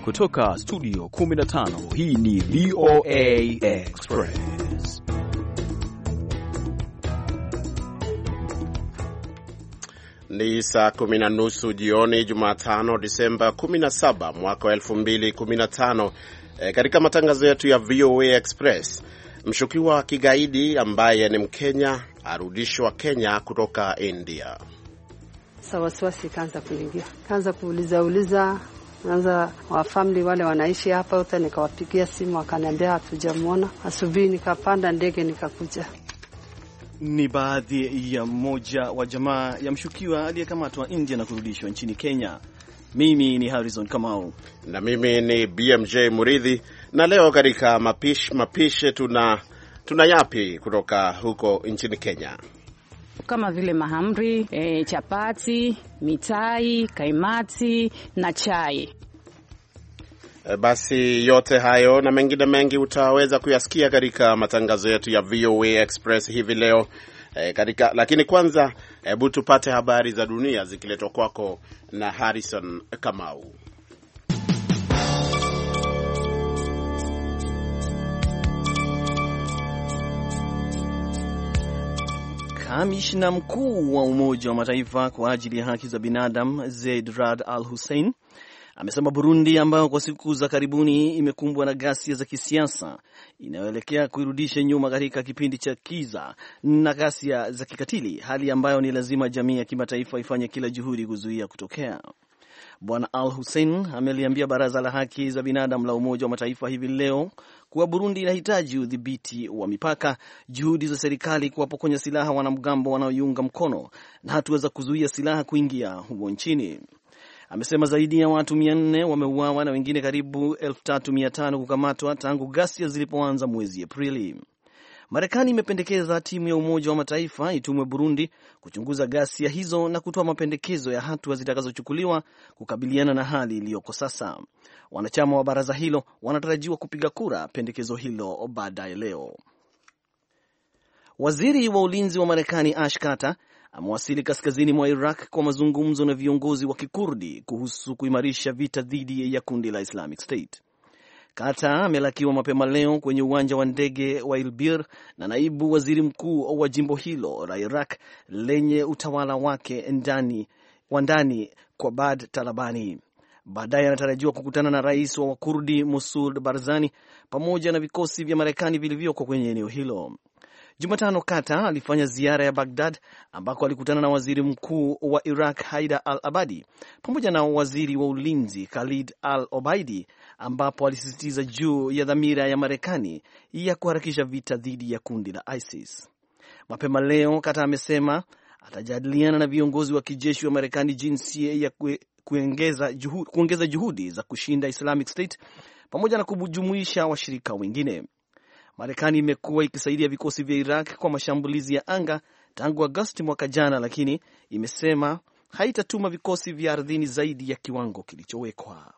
Kutoka studio 15 hii ni VOA Express. Ni saa 10:30 jioni Jumatano Disemba 17 mwaka wa 2015. Katika matangazo yetu ya VOA Express, mshukiwa wa kigaidi ambaye ni Mkenya arudishwa Kenya kutoka India. Wasiwasi kaanza kuingia, kaanza kuuliza naanza wa family wale wanaishi hapa wote, nikawapigia simu wakaniambia hatujamuona. Asubuhi nikapanda ndege nikakuja. Ni baadhi ya mmoja wa jamaa ya mshukiwa aliyekamatwa India na kurudishwa nchini Kenya. Mimi ni Harrison Kamau na mimi ni BMJ Muridhi, na leo katika mapishi tuna yapi kutoka huko nchini Kenya, kama vile mahamri, chapati, mitai, kaimati na chai. Basi yote hayo na mengine mengi utaweza kuyasikia katika matangazo yetu ya VOA Express hivi leo. Lakini kwanza hebu tupate habari za dunia zikiletwa kwako na Harrison Kamau. Kamishna mkuu wa Umoja wa Mataifa kwa ajili ya haki za binadamu Zeid Rad Al Hussein amesema Burundi, ambayo kwa siku za karibuni imekumbwa na ghasia za kisiasa, inayoelekea kuirudisha nyuma katika kipindi cha kiza na ghasia za kikatili, hali ambayo ni lazima jamii ya kimataifa ifanye kila juhudi kuzuia kutokea. Bwana Al Hussein ameliambia Baraza la Haki za Binadamu la Umoja wa Mataifa hivi leo kuwa Burundi inahitaji udhibiti wa mipaka, juhudi za serikali kuwapokonya silaha wanamgambo wanaoiunga mkono na hatua za kuzuia silaha kuingia humo nchini. Amesema zaidi ya watu 400 wameuawa na wengine karibu 3500 kukamatwa tangu ghasia zilipoanza mwezi Aprili. Marekani imependekeza timu ya Umoja wa Mataifa itumwe Burundi kuchunguza ghasia hizo na kutoa mapendekezo ya hatua zitakazochukuliwa kukabiliana na hali iliyoko sasa. Wanachama wa baraza hilo wanatarajiwa kupiga kura pendekezo hilo baadaye leo. Waziri wa ulinzi wa Marekani Ash Carter amewasili kaskazini mwa Iraq kwa mazungumzo na viongozi wa Kikurdi kuhusu kuimarisha vita dhidi ya kundi la Islamic State. Carter amelakiwa mapema leo kwenye uwanja wa ndege wa Ilbir na naibu waziri mkuu wa jimbo hilo la Iraq lenye utawala wake ndani kwa Bad Talabani. Baadaye anatarajiwa kukutana na rais wa Wakurdi Masoud Barzani pamoja na vikosi vya Marekani vilivyoko kwenye eneo hilo. Jumatano Carter alifanya ziara ya Baghdad ambako alikutana na waziri mkuu wa Iraq Haidar al-Abadi pamoja na waziri wa ulinzi Khalid al-Obaidi, ambapo alisisitiza juu ya dhamira ya Marekani ya kuharakisha vita dhidi ya kundi la ISIS. Mapema leo Carter amesema atajadiliana na viongozi wa kijeshi wa Marekani jinsi ya kuongeza juhudi za kushinda Islamic State pamoja na kujumuisha washirika wengine. Marekani imekuwa ikisaidia vikosi vya Iraq kwa mashambulizi ya anga tangu Agosti mwaka jana, lakini imesema haitatuma vikosi vya ardhini zaidi ya kiwango kilichowekwa.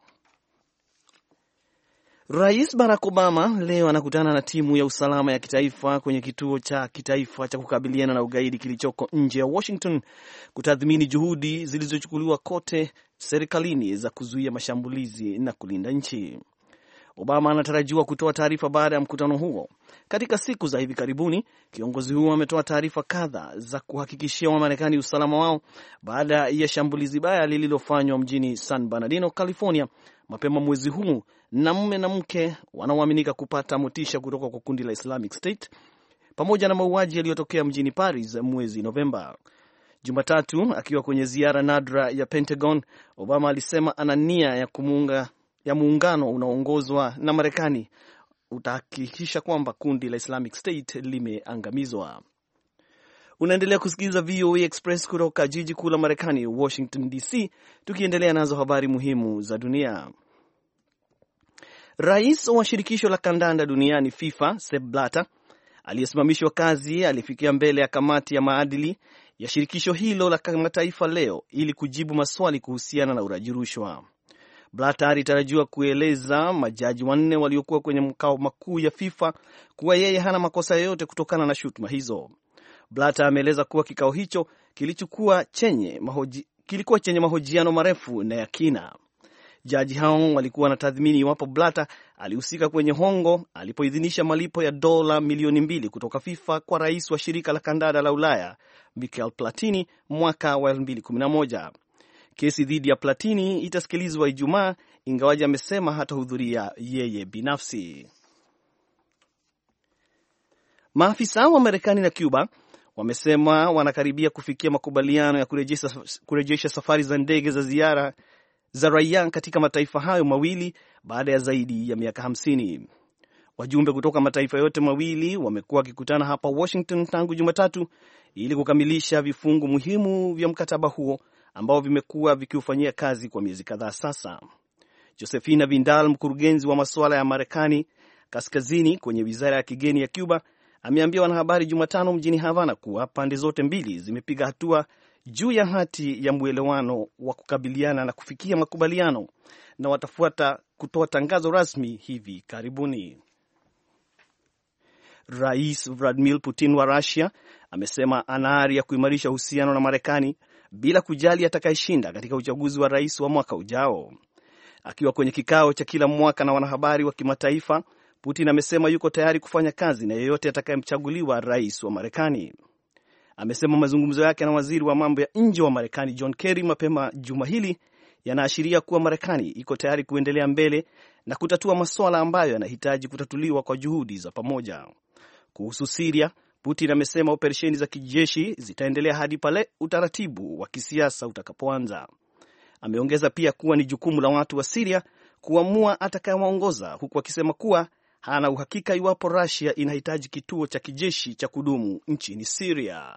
Rais Barack Obama leo anakutana na timu ya usalama ya kitaifa kwenye kituo cha kitaifa cha kukabiliana na ugaidi kilichoko nje ya Washington kutathmini juhudi zilizochukuliwa kote serikalini za kuzuia mashambulizi na kulinda nchi. Obama anatarajiwa kutoa taarifa baada ya mkutano huo. Katika siku za hivi karibuni, kiongozi huo ametoa taarifa kadhaa za kuhakikishia Wamarekani usalama wao baada ya shambulizi baya lililofanywa mjini San Bernardino, California mapema mwezi huu na mume na mke wanaoaminika kupata motisha kutoka kwa kundi la Islamic State, pamoja na mauaji yaliyotokea mjini Paris mwezi Novemba. Jumatatu, akiwa kwenye ziara nadra ya Pentagon, Obama alisema ana nia ya muungano unaoongozwa na Marekani utahakikisha kwamba kundi la Islamic State limeangamizwa. Unaendelea kusikiliza VOA Express kutoka jiji kuu la Marekani, Washington DC, tukiendelea nazo habari muhimu za dunia. Rais wa shirikisho la kandanda duniani FIFA, Sepp Blatter, aliyesimamishwa kazi alifikia mbele ya kamati ya maadili ya shirikisho hilo la kimataifa leo ili kujibu maswali kuhusiana na uraji rushwa. Blatter alitarajiwa kueleza majaji 4 waliokuwa kwenye makao makuu ya FIFA kuwa yeye hana makosa yoyote kutokana na shutuma hizo. Blatter ameeleza kuwa kikao hicho kilikuwa chenye mahojiano marefu na ya kina. Jaji hao walikuwa wanatathmini iwapo Blatter alihusika kwenye hongo alipoidhinisha malipo ya dola milioni 2 kutoka FIFA kwa rais wa shirika la kandanda la Ulaya Michel Platini mwaka wa 2011. Kesi dhidi ya Platini itasikilizwa Ijumaa, ingawaji amesema hatahudhuria yeye binafsi. Maafisa wa Marekani na Cuba wamesema wanakaribia kufikia makubaliano ya kurejesha safari za ndege za ziara za raia katika mataifa hayo mawili baada ya zaidi ya miaka 50. Wajumbe kutoka mataifa yote mawili wamekuwa wakikutana hapa Washington tangu Jumatatu ili kukamilisha vifungu muhimu vya mkataba huo ambao vimekuwa vikiufanyia kazi kwa miezi kadhaa sasa. Josefina Vindal, mkurugenzi wa masuala ya Marekani kaskazini kwenye wizara ya kigeni ya Cuba, ameambia wanahabari Jumatano mjini Havana kuwa pande zote mbili zimepiga hatua juu ya hati ya mwelewano wa kukabiliana na kufikia makubaliano na watafuata kutoa tangazo rasmi hivi karibuni. Rais Vladimir Putin wa Russia amesema ana ari ya kuimarisha uhusiano na Marekani bila kujali atakayeshinda katika uchaguzi wa rais wa mwaka ujao. Akiwa kwenye kikao cha kila mwaka na wanahabari wa kimataifa, Putin amesema yuko tayari kufanya kazi na yeyote atakayemchaguliwa rais wa Marekani. Amesema mazungumzo yake na waziri wa mambo ya nje wa Marekani John Kerry mapema juma hili yanaashiria kuwa Marekani iko tayari kuendelea mbele na kutatua masuala ambayo yanahitaji kutatuliwa kwa juhudi za pamoja. Kuhusu Syria, Putin amesema operesheni za kijeshi zitaendelea hadi pale utaratibu wa kisiasa utakapoanza. Ameongeza pia kuwa ni jukumu la watu wa Syria kuamua atakayewaongoza, huku akisema kuwa hana uhakika iwapo Russia inahitaji kituo cha kijeshi cha kudumu nchini Syria.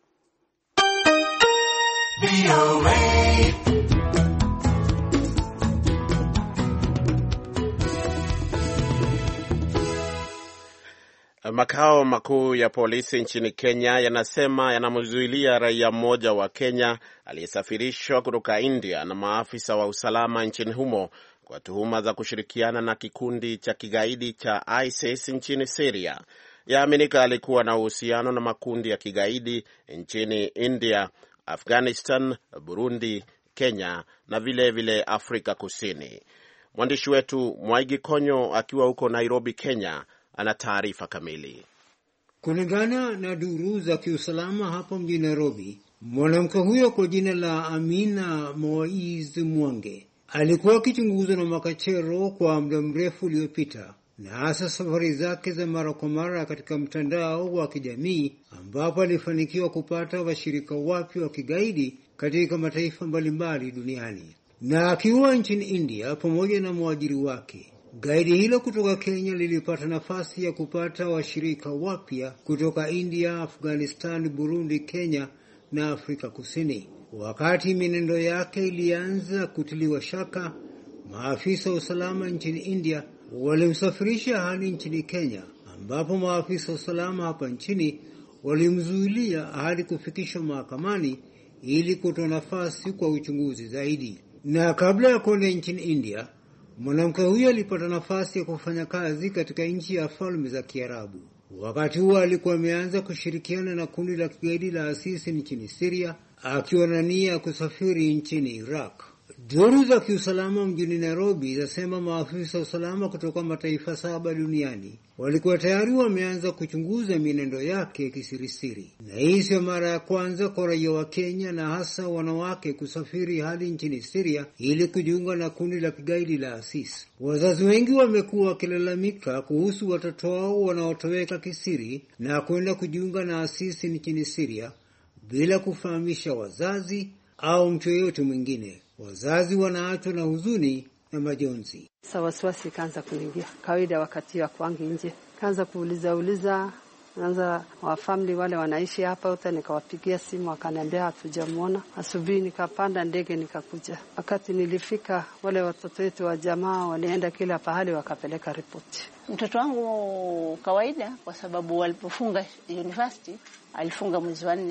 Makao makuu ya polisi nchini Kenya yanasema yanamzuilia raia mmoja wa Kenya aliyesafirishwa kutoka India na maafisa wa usalama nchini humo kwa tuhuma za kushirikiana na kikundi cha kigaidi cha ISIS nchini Syria. Yaaminika alikuwa na uhusiano na makundi ya kigaidi nchini India, Afghanistan, Burundi, Kenya na vile Afrika Kusini. Mwandishi wetu Mwaigi Konyo akiwa huko Nairobi, Kenya, ana taarifa kamili. Kulingana na duru za kiusalama hapo mjini Nairobi, mwanamke huyo kwa jina la Amina Moiz Mwange alikuwa akichunguzwa na makachero kwa muda mrefu uliopita, na hasa safari zake za mara kwa mara katika mtandao wa kijamii, ambapo alifanikiwa kupata washirika wapya wa kigaidi katika mataifa mbalimbali duniani. Na akiwa nchini India pamoja na mwajiri wake, gaidi hilo kutoka Kenya lilipata nafasi ya kupata washirika wapya kutoka India, Afghanistan, Burundi, Kenya na Afrika Kusini. Wakati minendo yake ilianza kutiliwa shaka, maafisa wa usalama nchini India walimsafirisha hadi nchini Kenya, ambapo maafisa wa usalama hapa nchini walimzuilia hadi kufikishwa mahakamani ili kutoa nafasi kwa uchunguzi zaidi. Na kabla ya kwenda nchini India, mwanamke huyo alipata nafasi ya kufanya kazi katika nchi ya Falme za Kiarabu. Wakati huo alikuwa ameanza kushirikiana na kundi la kigaidi la ISIS nchini Syria, akiwa na nia ya kusafiri nchini Iraq. Duru za kiusalama mjini Nairobi zasema maafisa wa usalama kutoka mataifa 7 duniani walikuwa tayari wameanza kuchunguza mienendo yake kisirisiri. Na hii sio mara ya kwanza kwa raia wa Kenya na hasa wanawake kusafiri hadi nchini Syria ili kujiunga na kundi la kigaidi la ISIS. Wazazi wengi wamekuwa wakilalamika kuhusu watoto wao wanaotoweka kisiri na kwenda kujiunga na ISIS nchini Syria bila kufahamisha wazazi au mtu yeyote mwingine. Wazazi wanaachwa na huzuni na majonzi. Wasiwasi kaanza kuingia. Kawaida wakati wa kwangi nje, kaanza kuuliza, naanza wa family wale wanaishi hapa uta, nikawapigia simu wakaniambia hatujamuona. Asubuhi nikapanda ndege nikakuja. Wakati nilifika, wale watoto wetu wa jamaa walienda kila pahali wakapeleka ripoti. Mtoto wangu kawaida, kwa sababu walipofunga university, alifunga mwezi wa 4,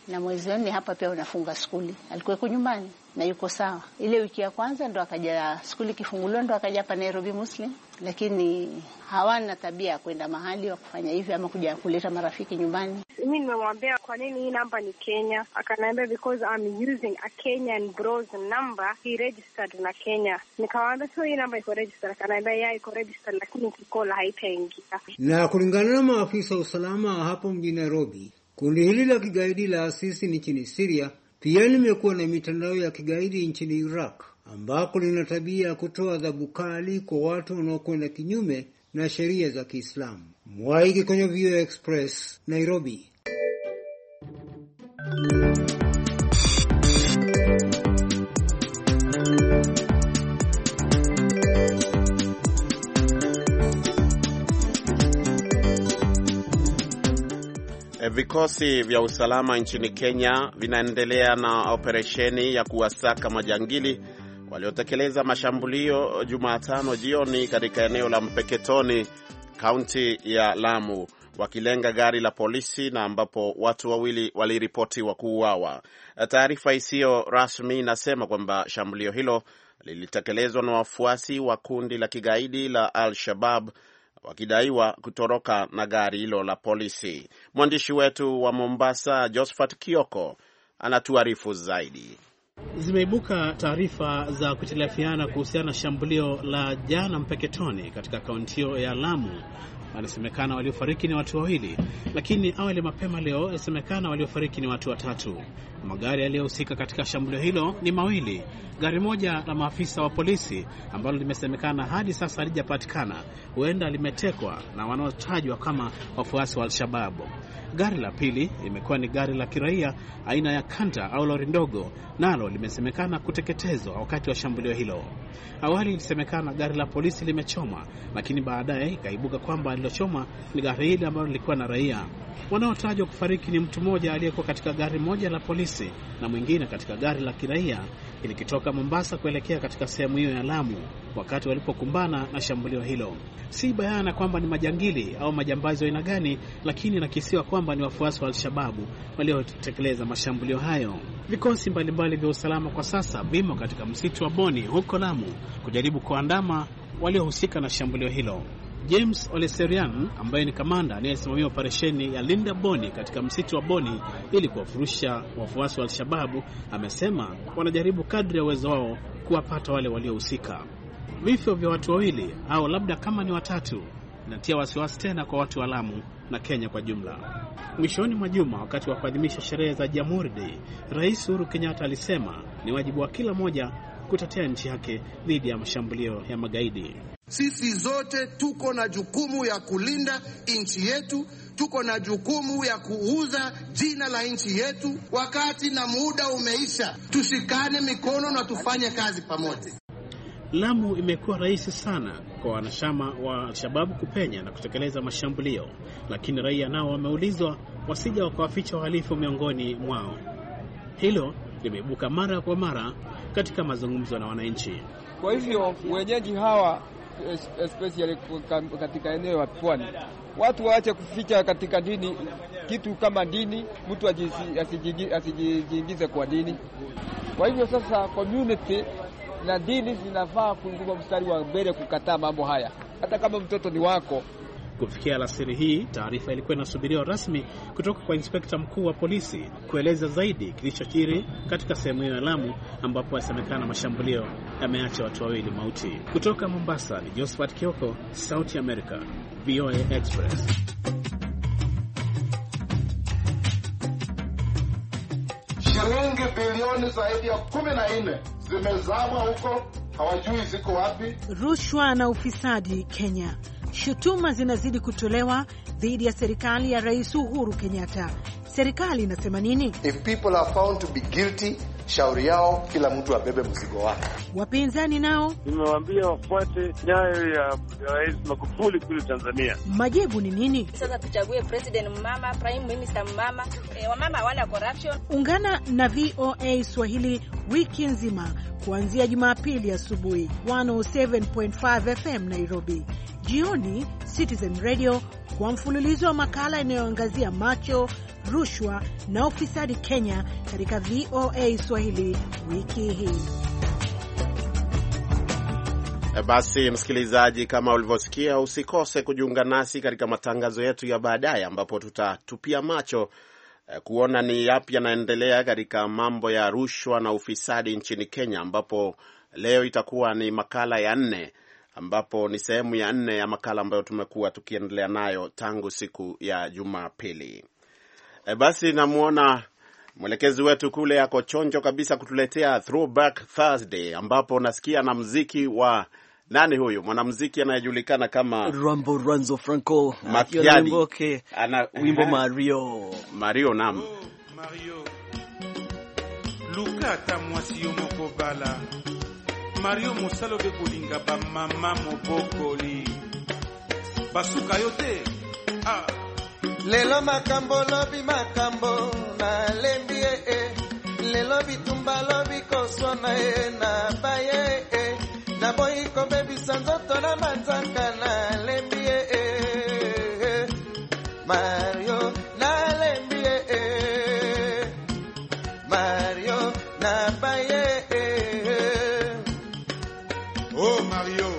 na mwezi wa 4 hapa pia unafunga skuli. Alikuwa yuko nyumbani na yuko sawa. Ile wiki ya kwanza ndo akaja skuli kifunguliwa, ndo akaja hapa Nairobi Muslim, lakini hawana tabia ya kwenda mahali wa kufanya hivi ama kuja kuleta marafiki nyumbani. Mimi nimemwambia kwa nini hii namba ni Kenya, akaniambia because I'm using a Kenyan bro's number, he registered na Kenya. Nikamwambia so hii namba iko registered, akaniambia yeah iko registered lakini kikola haitaingia. Na kulingana na maafisa usalama hapo mjini Nairobi, kundi hili la kigaidi la asisi nchini Syria pia limekuwa na mitandao ya kigaidi nchini Iraq, ambako lina tabia ya kutoa adhabu kali kwa watu wanaokwenda kinyume na sheria za Kiislamu. Mwaiki kwenye VOA Express, Nairobi. Vikosi vya usalama nchini Kenya vinaendelea na operesheni ya kuwasaka majangili waliotekeleza mashambulio Jumatano jioni katika eneo la Mpeketoni, kaunti ya Lamu, wakilenga gari la polisi na ambapo watu wawili waliripotiwa kuuawa. Taarifa isiyo rasmi inasema kwamba shambulio hilo lilitekelezwa na wafuasi wa kundi la kigaidi la Al-Shabaab wakidaiwa kutoroka na gari hilo la polisi. Mwandishi wetu wa Mombasa, Josephat Kioko, anatuarifu zaidi. Zimeibuka taarifa za kutilafiana kuhusiana na shambulio la jana Mpeketoni katika kaunti ya Lamu. Wanasemekana waliofariki ni watu wawili, lakini awali mapema leo wanasemekana waliofariki ni watu watatu. Magari yaliyohusika katika shambulio hilo ni mawili. Gari moja la maafisa wa polisi ambalo limesemekana hadi sasa halijapatikana, huenda limetekwa na wanaotajwa kama wafuasi wa Al-Shabaab. Gari la pili limekuwa ni gari la kiraia aina ya kanta au lori ndogo, nalo limesemekana kuteketezwa wakati wa shambulio hilo. Awali ilisemekana gari la polisi limechoma, lakini baadaye ikaibuka kwamba lilochoma ni gari hili ambalo lilikuwa na raia. Wanaotajwa kufariki ni mtu mmoja aliyekuwa katika gari moja la polisi na mwingine katika gari la kiraia ilikitoka Mombasa kuelekea katika sehemu hiyo ya Lamu wakati walipokumbana na shambulio hilo. Si bayana kwamba ni majangili au majambazi wa aina gani, lakini nakisiwa kwamba ni wafuasi wa Al-Shabaab waliotekeleza mashambulio hayo. Vikosi mbalimbali vya usalama kwa sasa vimo katika msitu wa Boni huko Lamu kujaribu kuandama waliohusika na shambulio hilo. James Oleserian ambaye ni kamanda anayesimamia operesheni ya Linda Boni katika msitu wa Boni ili kuwafurusha wafuasi wa Al-Shabaab amesema wanajaribu kadri ya uwezo wao kuwapata wale waliohusika. Vifo vya watu wawili au labda kama ni watatu inatia wasiwasi tena kwa watu wa Lamu na Kenya kwa jumla. Mwishoni mwa juma wakati wa kuadhimisha sherehe za Jamhuri Day, Rais Uhuru Kenyatta alisema ni wajibu wa kila mmoja kutetea nchi yake dhidi ya mashambulio ya magaidi. Sisi zote tuko na jukumu ya kulinda nchi yetu, tuko na jukumu ya kuuza jina la nchi yetu. Wakati na muda umeisha, tushikane mikono na tufanye kazi pamoja. Lamu imekuwa rahisi sana kwa wanachama wa Al-Shabaab kupenya na kutekeleza mashambulio, lakini raia nao wameulizwa wasija wakawaficha wahalifu miongoni mwao. Hilo limeibuka mara kwa mara katika mazungumzo na wananchi. Kwa hivyo wenyeji hawa especially katika eneo la Pwani, watu waache kuficha katika dini kitu kama dini, mtu asijiingize kwa dini. Kwa hivyo sasa community na dini zinafaa kuingia mstari wa mbele kukataa mambo haya, hata kama mtoto ni wako. Kufikia alasiri hii, taarifa ilikuwa inasubiriwa rasmi kutoka kwa inspekta mkuu wa polisi kueleza zaidi kilichojiri katika sehemu ya Lamu ambapo yasemekana mashambulio yameacha watu wawili mauti. Kutoka Mombasa ni Josephat Kioko, Sauti America, VOA Express. Shilingi bilioni zaidi ya 14 zimezama huko, hawajui ziko wapi. Rushwa na ufisadi Kenya. Shutuma zinazidi kutolewa dhidi ya serikali ya Rais Uhuru Kenyatta. Serikali inasema nini? If people are found to be guilty, shauri yao kila mtu abebe mzigo wake. Wapinzani nao nimewaambia wafuate nyayo ya Rais Magufuli kule Tanzania. Majibu ni nini? Sasa tuchague president mama, prime minister mama, wamama hawana corruption. Ungana na VOA Swahili wiki nzima kuanzia Jumapili asubuhi 107.5 FM Nairobi, jioni Citizen Radio kwa mfululizo wa makala inayoangazia macho, rushwa na ufisadi Kenya katika VOA Swahili wiki hii. Basi msikilizaji, kama ulivyosikia, usikose kujiunga nasi katika matangazo yetu ya baadaye ambapo tutatupia macho kuona ni yapi yanaendelea katika mambo ya rushwa na ufisadi nchini Kenya, ambapo leo itakuwa ni makala ya 4, ambapo ni sehemu ya 4 ya makala ambayo tumekuwa tukiendelea nayo tangu siku ya Jumapili. Basi namuona mwelekezi wetu kule yako chonjo kabisa kutuletea Throwback Thursday, ambapo nasikia na muziki wa nani huyu mwanamuziki anayejulikana kama Rambo Ranzo Franco Makiadi. Ana wimbo Mario nam Mario Lukata mwasi yo moko bala Mario mosalo be kolinga ba mama mobokoli basuka yote lelo makambo lobi makambo na lembie lelo bitumba lobi kosona na baye na boy ko baby sanzoto na manzaka na lembie Mario na lembie Mario na baye oh Mario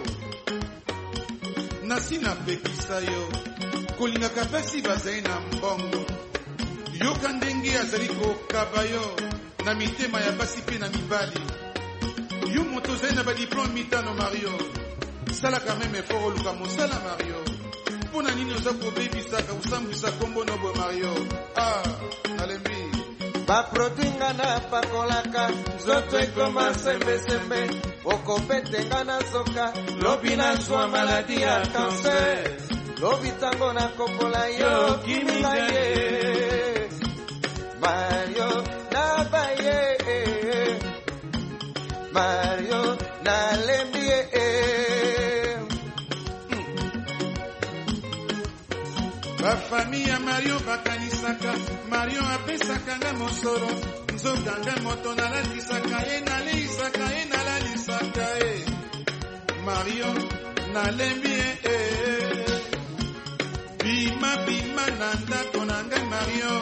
nasina pekisa yo kolinga kapesi bazai na mbongo yoka ndenge azali kokabayo na mitema ya basi pe na mibali yo moto zai na badiplome mitano Mario sala quand même effort oluka mosala Mario mpona nini oza kobebisaka osambwisa kombo nobo Mario nalembi baprodwinga na pakolaka nzoto ekoma sembesembe okopetenga na soka lobi na zwa maladi ya kanser lobi tango na kopola yo kiminga ye Mario na baye Mario na lembie ba famille ya Mario bakanisaka Mario apesaka nga mosoro nzoka nga moto nalalisaka ye naleisaka ye nalalisaka ye Mario na lembie bima bima na ndako na ngai Mario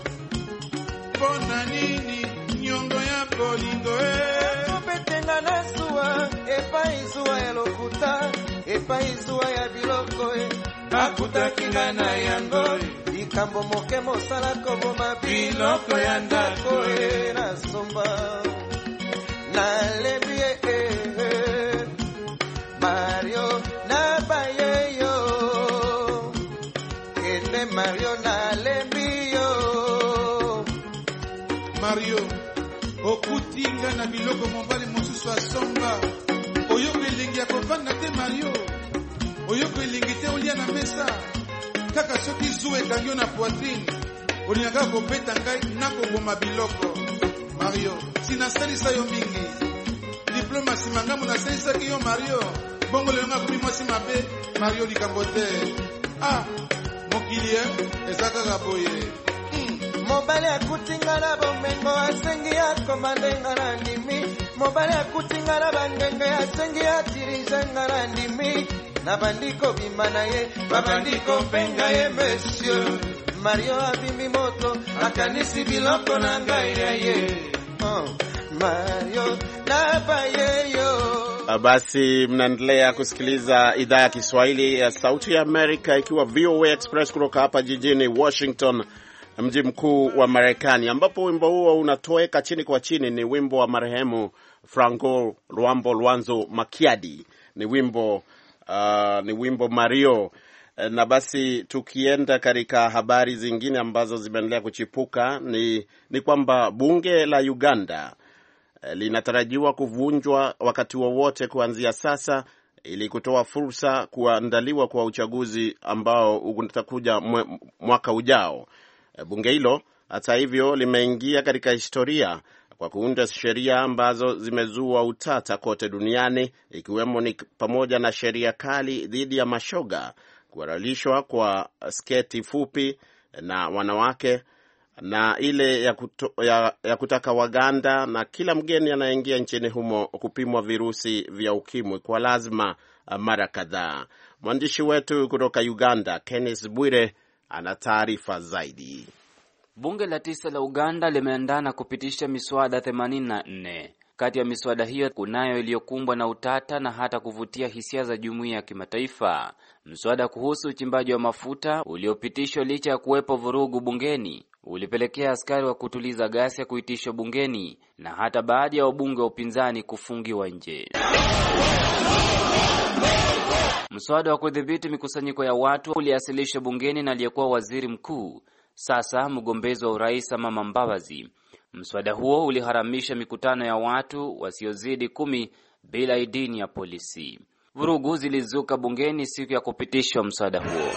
pona nini nyongo ya bolingo kopetenga na suwa epai zuwa ya lokuta epai zuwa ya biloko bakutakinga na yango likambo moke mosala koboma biloko ya ndako na somba na lembie Mario na bayeyo kende Mario na lembio Mario okutinga na biloko mobali mosusu asomba oyoko elengi ya kovanda te Mario oyoko elengi te olia na mesa kaka soki zuwa ekangi na poitrine olingaka kobeta ngai nakoboma biloko Mario sinasalisa yo mingi diplome asimanga mo nasalisaki yo Mario bongo lelo nga komi mwasi mabe Mario likambo te mokili ezakaka boye mobali akutinga na bomengo asengi akomandenga na ndimi mobali akutinga na bangenge asengi atirizenga na ndimi na bandiko bima na ye babandiko mpenga ye monsieur Mario abimbi moto akanisi biloko na ngai ya ye Mario na bayeyo. Basi mnaendelea kusikiliza idhaa ya Kiswahili ya Sauti ya Amerika ikiwa VOA Express kutoka hapa jijini Washington, mji mkuu wa Marekani, ambapo wimbo huo unatoweka chini kwa chini. Ni wimbo wa marehemu Franco Luambo Luanzo Makiadi, ni wimbo Mario. Na basi tukienda katika habari zingine ambazo zimeendelea kuchipuka ni kwamba bunge la Uganda linatarajiwa kuvunjwa wakati wowote kuanzia sasa ili kutoa fursa kuandaliwa kwa uchaguzi ambao utakuja mwaka ujao. Bunge hilo hata hivyo limeingia katika historia kwa kuunda sheria ambazo zimezua utata kote duniani, ikiwemo ni pamoja na sheria kali dhidi ya mashoga, kuhalalishwa kwa sketi fupi na wanawake, na ile ya kutaka Waganda na kila mgeni anayeingia nchini humo kupimwa virusi vya ukimwi kwa lazima mara kadhaa. Mwandishi wetu kutoka Uganda, Kenneth Bwire, ana taarifa zaidi. Bunge la 9 la Uganda limeandaa na kupitisha miswada 84. Kati ya miswada hiyo kunayo iliyokumbwa na utata na hata kuvutia hisia za jumuiya ya kimataifa. Mswada kuhusu uchimbaji wa mafuta uliopitishwa licha ya kuwepo vurugu bungeni ulipelekea askari wa kutuliza ghasia kuitishwa bungeni na hata baadhi ya wabunge wa upinzani kufungiwa nje. Mswada wa kudhibiti mikusanyiko ya watu uliasilishwa bungeni na aliyekuwa waziri mkuu, sasa mgombezi wa urais Amama Mbabazi. Mswada huo uliharamisha mikutano ya watu wasiozidi 10 bila idhini ya polisi. Vurugu zilizuka bungeni siku ya kupitishwa mswada huo.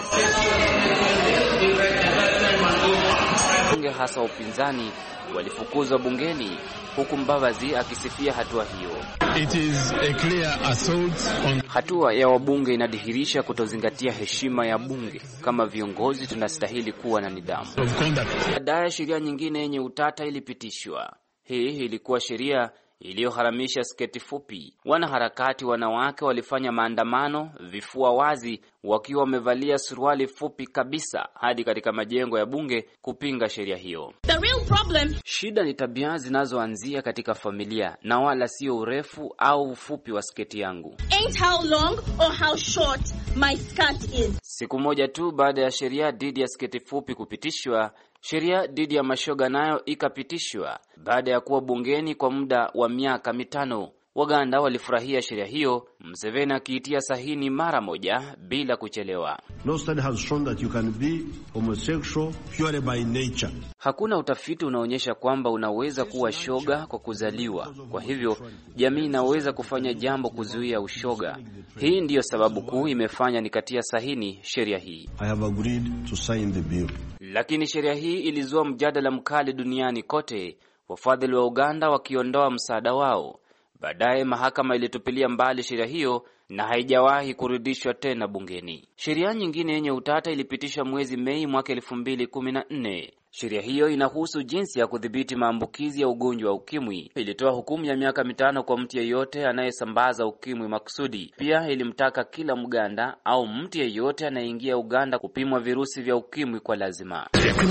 Bunge hasa upinzani walifukuzwa bungeni huku Mbabazi akisifia hatua hiyo. It is a clear assault on... Hatua ya wabunge inadhihirisha kutozingatia heshima ya bunge. Kama viongozi tunastahili kuwa na nidhamu. Baadaye sheria nyingine yenye utata ilipitishwa. Hii ilikuwa sheria iliyoharamisha sketi fupi. Wanaharakati wanawake walifanya maandamano vifua wazi wakiwa wamevalia suruali fupi kabisa hadi katika majengo ya bunge kupinga sheria hiyo. The real problem... Shida ni tabia zinazoanzia katika familia na wala sio urefu au ufupi wa sketi yangu. Ain't how long or how short my skirt is. Siku moja tu baada ya sheria dhidi ya sketi fupi kupitishwa, sheria dhidi ya mashoga nayo ikapitishwa baada ya kuwa bungeni kwa muda wa miaka 5. Waganda walifurahia sheria hiyo, Museveni akiitia sahini mara moja bila kuchelewa. No study has shown that you can be homosexual purely by nature. Hakuna utafiti unaonyesha kwamba unaweza kuwa shoga kwa kuzaliwa. Kwa hivyo, jamii inaweza kufanya jambo kuzuia ushoga. Hii ndiyo sababu kuu imefanya nikatia sahini sheria hii. I have agreed to sign the bill. Lakini sheria hii ilizua mjadala mkali duniani kote, wafadhili wa Uganda wakiondoa msaada wao. Baadaye mahakama ilitupilia mbali sheria hiyo na haijawahi kurudishwa tena bungeni. Sheria nyingine yenye utata ilipitishwa mwezi Mei mwaka 2014. Sheria hiyo inahusu jinsi ya kudhibiti maambukizi ya ugonjwa wa ukimwi. Ilitoa hukumu ya miaka 5 kwa mtu yeyote anayesambaza ukimwi makusudi. Pia ilimtaka kila Mganda au mtu yeyote anayeingia Uganda kupimwa virusi vya ukimwi kwa lazima.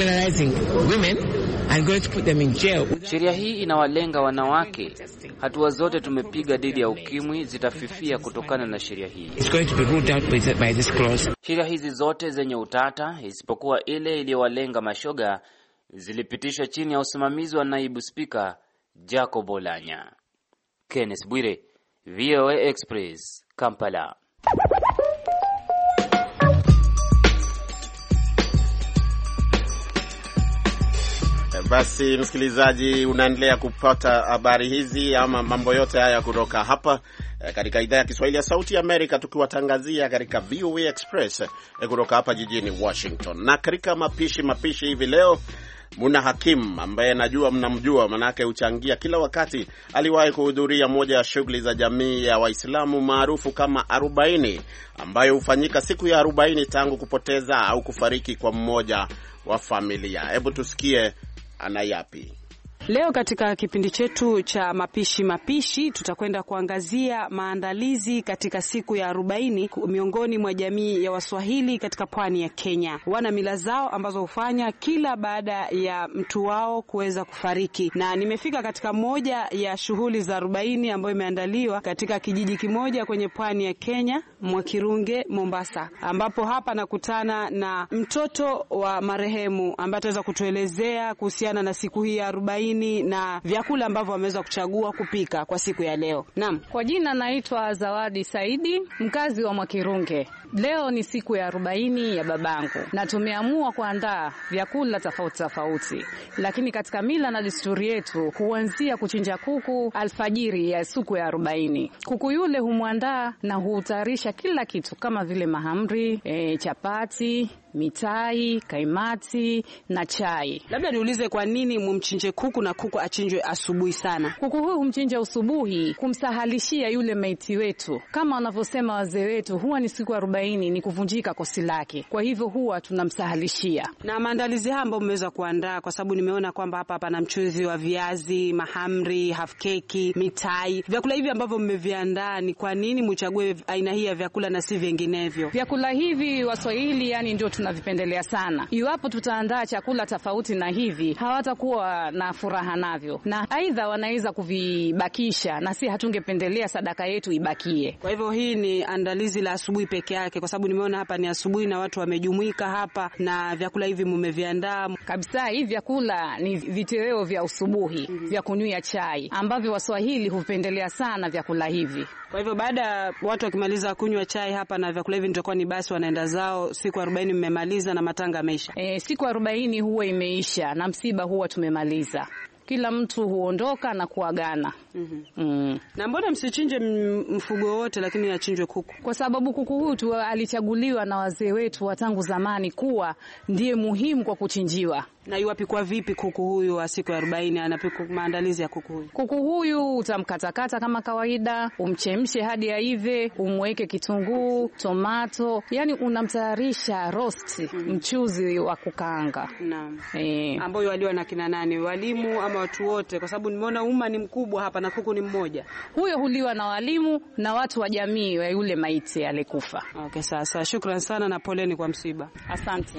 Sheria hii inawalenga wanawake. Hatua zote tumepiga dhidi ya ukimwi zitafifia kutokana na sheria hii. Sheria hizi zote zenye utata isipokuwa ile iliyowalenga mashoga zilipitishwa chini ya usimamizi wa naibu spika Jacob Olanya. Kenneth Bwire, VOA Express, Kampala. Basi msikilizaji, unaendelea kupata habari hizi ama mambo yote haya kutoka hapa katika idhaa ya Kiswahili ya Sauti ya Amerika, tukiwatangazia katika VOA Express kutoka hapa jijini Washington. Na katika mapishi hivi leo Muna Hakim ambaye najua mnamjua manake uchangia kila wakati, aliwahi kuhudhuria moja ya shughuli za jamii ya Waislamu maarufu kama 40 ambayo hufanyika siku ya 40 tangu kupoteza au kufariki kwa mmoja wa familia. Hebu tusikie anayapi. Leo katika kipindi chetu cha mapishi tutakwenda kuangazia maandalizi katika siku ya 40 miongoni mwa jamii ya Waswahili katika pwani ya Kenya. Wana mila zao ambazo hufanya kila baada ya mtu wao kuweza kufariki. Na nimefika katika moja ya shughuli za 40 ambayo imeandaliwa katika kijiji kimoja kwenye pwani ya Kenya, Mwakirunge, Mombasa, ambapo hapa nakutana na mtoto wa marehemu ambaye ataweza kutuelezea kuhusiana na siku hii ya 40 na vyakula ambavyo wameweza kuchagua kupika kwa siku ya leo. Naam, kwa jina naitwa Zawadi Saidi, mkazi wa Mwakirunge. Leo ni siku ya 40 ya babangu na tumeamua kuandaa vyakula tofauti. Lakini katika mila na desturi yetu huanzia kuchinja kuku alfajiri ya siku ya 40. Kuku yule humwandaa na huutayarisha kila kitu kama vile mahamri, chapati, mitai, kaimati na chai. Labda niulize, kwa nini mumchinje kuku na kuku achinjwe asubuhi sana? Kuku huyu humchinja asubuhi kumsahalishia yule maiti wetu. Kama wanavyosema wazee wetu, huwa ni siku 40 ni kuvunjika kosi lake. Kwa hivyo huwa tunamsahalishia. Na maandalizi haya ambayo mmeweza kuandaa, kwa sababu nimeona kwamba hapa pana mchuzi wa viazi, mahamri, half keki, mitai. Vyakula hivi ambavyo mmeviandaa, ni kwa nini mchague aina hii ya vyakula na si vinginevyo? Vyakula hivi Waswahili yani ndio tunavipendelea sana. Iwapo tutaandaa chakula tofauti na hivi, hawatakuwa na furaha navyo, na aidha wanaweza kuvibakisha, na si hatungependelea sadaka yetu ibakie. Kwa hivyo hii ni andalizi la asubuhi peke yake, kwa sababu nimeona hapa ni asubuhi na watu wamejumuika hapa, na vyakula hivi mmeviandaa kabisa. Hivi vyakula ni vitoweo vya asubuhi vya kunywa chai, ambavyo Waswahili hupendelea sana vyakula hivi. Kwa hivyo baada ya watu wakimaliza kunywa chai hapa na vyakula hivi, nitakuwa ni basi wanaenda zao. Siku 40 mmemaliza na matanga yameisha. Siku 40 huwa imeisha na msiba huwa tumemaliza. Kila mtu huondoka na kuagana. Na mbona msichinje mfugo wote lakini achinjwe kuku? Kwa sababu kuku huyu alichaguliwa na wazee wetu wa tangu zamani kuwa ndiye muhimu kwa kuchinjiwa. Na yuapikwa vipi kuku huyu wa siku 40? Anapikwa maandalizi ya kuku huyu. Kuku huyu utamkatakata kama kawaida, umchemshe hadi aive, umweke kitunguu, tomato, yani unamtayarisha roast, mchuzi wa kukaanga. Naam. Ambao waliwa na kina nani? Walimu ama watu wote? Kwa sababu nimeona umma ni mkubwa hapa na kuku ni mmoja. Huyo huliwa na walimu na watu wa jamii wa yule maiti alikufa. Okay, sasa shukrani sana na poleni kwa msiba. Asante.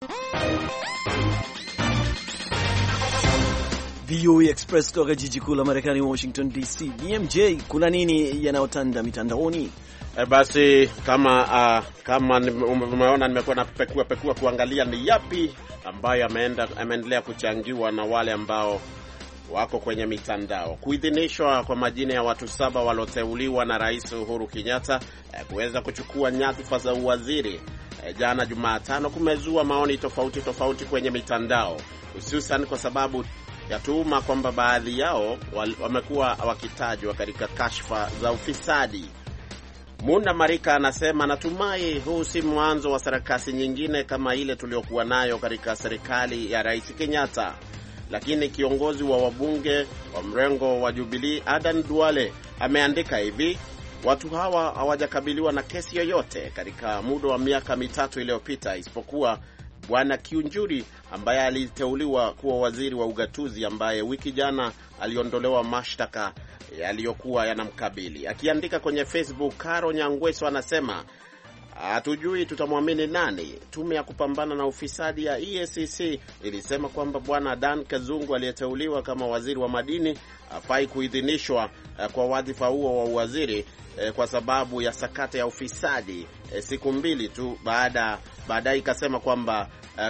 VOA Express kutoka jiji kuu la Marekani, Washington DC. BMJ, kuna nini yanayotanda mitandaoni? Basi kama umeona, nimekuwa na pekua kuangalia ni yapi ambayo ameendelea kuchangiwa na wale ambao wako kwenye mitandao. Kuidhinishwa kwa majina ya watu 7 waloteuliwa na Rais Uhuru Kenyatta kuweza kuchukua nyadhifa za uwaziri jana Jumatano kumezua maoni tofauti kwenye mitandao, hususan kwa sababu ya tuhuma kwamba baadhi yao wamekuwa wakitajwa katika kashfa za ufisadi. Munda Marika anasema, natumai huu si mwanzo wa sarakasi nyingine kama ile tuliokuwa nayo katika serikali ya Rais Kenyatta. Lakini kiongozi wa wabunge wa mrengo wa Jubilee Adan Duale ameandika hivi: watu hawa hawajakabiliwa na kesi yoyote katika muda wa miaka 3 iliyopita isipokuwa Bwana Kiunjuri ambaye aliteuliwa kuwa waziri wa ugatuzi, ambaye wiki jana aliondolewa mashtaka yaliyokuwa yanamkabili. Akiandika kwenye Facebook, Karo Nyangweso anasema, hatujui tutamwamini nani. Tume ya kupambana na ufisadi ya EACC ilisema kwamba Bwana Dan Kazungu aliyeteuliwa kama waziri wa madini hafai kuidhinishwa kwa wadhifa huo wa waziri kwa sababu ya sakata ya ufisadi. Siku 2 tu baadaye ikasema kwamba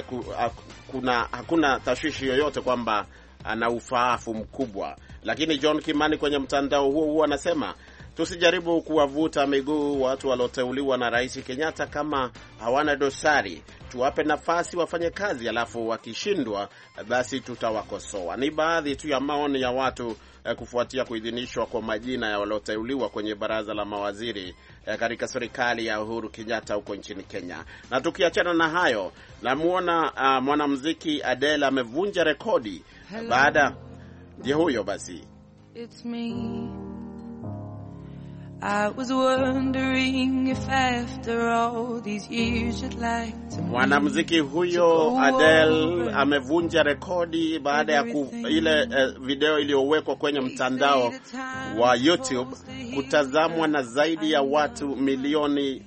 hakuna tashwishi yoyote kwamba ana ufaafu mkubwa. Lakini John Kimani kwenye mtandao huo anasema, tusijaribu kuwavuta miguu watu walioteuliwa na Rais Kenyatta kama hawana dosari. Tuwape nafasi wafanye kazi, alafu wakishindwa basi tutawakosoa. Ni baadhi tu ya maoni ya watu kufuatia kuidhinishwa kwa majina ya walioteuliwa kwenye baraza la mawaziri katika serikali ya Uhuru Kenyatta huko nchini Kenya. Na tukiachana na hayo, namuona mwanamuziki Adele amevunja rekodi baada ya huyo basi. It's me. I was wondering if after all these years you'd like to. Mwanamuziki huyo Adele amevunja rekodi baada ya ile video iliyowekwa kwenye mtandao wa YouTube kutazamwa na zaidi ya watu milioni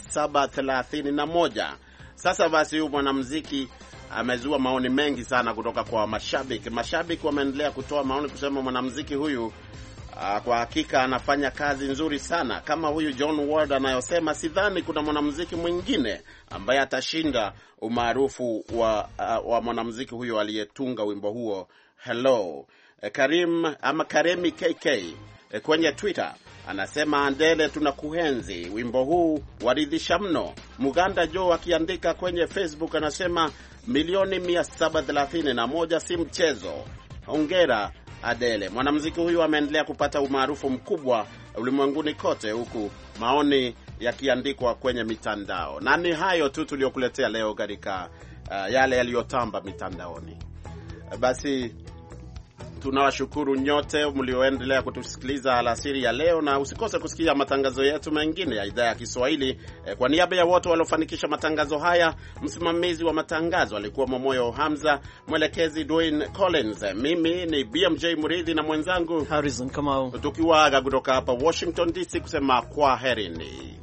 731. Sasa basi huyu mwanamuziki amezua maoni mengi sana kutoka kwa mashabiki. Mashabiki wameendelea kutoa maoni kusema mwanamuziki huyu kwa hakika anafanya kazi nzuri sana. Kama huyu John Ward anayosema, sidhani kuna mwanamuziki mwingine ambaye atashinda umaarufu wa mwanamuziki huyo aliyetunga wimbo huo Hello. Karemi KK kwenye Twitter anasema, Andele tunakuhenzi, wimbo huu waridhisha mno. Muganda Joe akiandika kwenye Facebook anasema, milioni 731 si mchezo. Hongera Adele. Mwanamuziki huyu ameendelea kupata umaarufu mkubwa ulimwenguni kote, huku maoni yakiandikwa kwenye mitandao. Na ni hayo tu tuliokuletea leo katika yale yaliyotamba mitandaoni. Basi tunawashukuru nyote mlioendelea kutusikiliza alasiri ya leo, na usikose kusikia matangazo yetu mengine ya idhaa ya Kiswahili. Kwa niaba ya wote waliofanikisha matangazo haya, msimamizi wa matangazo alikuwa Momoyo Hamza, mwelekezi Dwayne Collins, mimi ni BMJ Muridhi na mwenzangu Harrison Kamau, tukiwaaga kutoka hapa Washington DC kusema kwaherini.